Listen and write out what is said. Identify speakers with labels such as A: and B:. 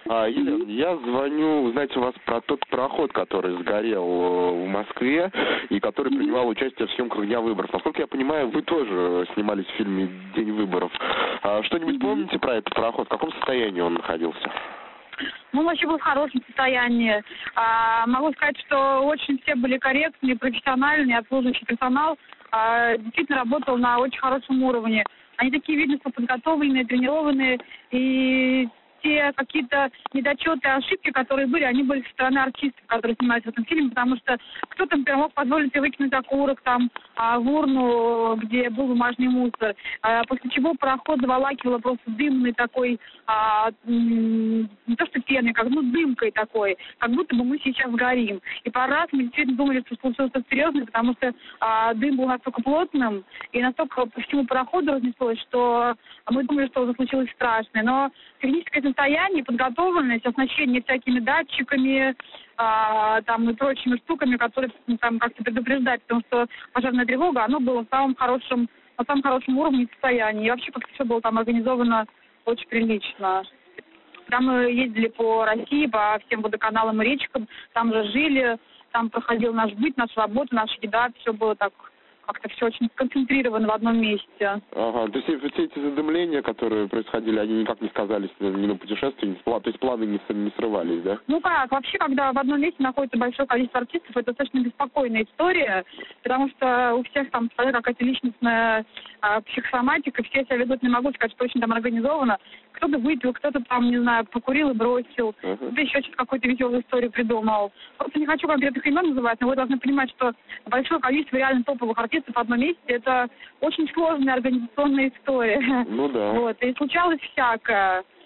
A: Елена, я звоню узнать у вас про тот пароход, который сгорел в Москве и который принимал участие в съемках «Дня выборов». Насколько я понимаю, вы тоже снимались в фильме «День выборов». Что-нибудь помните про этот пароход? В каком состоянии он находился?
B: Он вообще был в хорошем состоянии. Могу сказать, что очень все были корректные, профессиональные, обслуживающий персонал действительно работал на очень хорошем уровне. Они такие, видно, что подготовленные, тренированные, и те какие-то недочеты, ошибки, которые были, они были со стороны артистов, которые снимались в этом фильме, потому что кто-то, например, мог позволить себе выкинуть окурок там в урну, где был бумажный мусор, после чего пароход заволакивало просто дымный такой, не то что пеной, как дымкой такой, как будто бы мы сейчас горим. И пару раз мы действительно думали, что случилось что-то серьезное, потому что дым был настолько плотным и настолько по всему пароходу разнеслось, что мы думали, что уже случилось страшное. Но техническое состояние, подготовленность, оснащение всякими датчиками, там и прочими штуками, которые там как-то предупреждать, потому что пожарная тревога, оно было на самом хорошем уровне состояния. И вообще как-то все было там организовано очень прилично. Там мы ездили по России, по всем водоканалам и речкам, там же жили, там проходил наш быт, наша работа, наша еда, все было так как-то все очень сконцентрировано в одном месте.
A: Ага, то есть все эти задымления, которые происходили, они никак не сказались ни на путешествии, то есть планы не срывались, да?
B: Ну как, вообще, когда в одном месте находится большое количество артистов, это достаточно беспокойная история, потому что у всех там своя какая-то личностная психосоматика, все себя ведут, не могу сказать, что очень там организовано. Кто-то выпил, кто-то там, не знаю, покурил и бросил, кто-то еще что-то какую-то веселую историю придумал. Просто не хочу конкретных имен называть, но вы должны понимать, что большое количество реально топовых артистов в одном месте — это очень сложная организационная история.
A: Ну да.
B: Вот, и случалось всякое.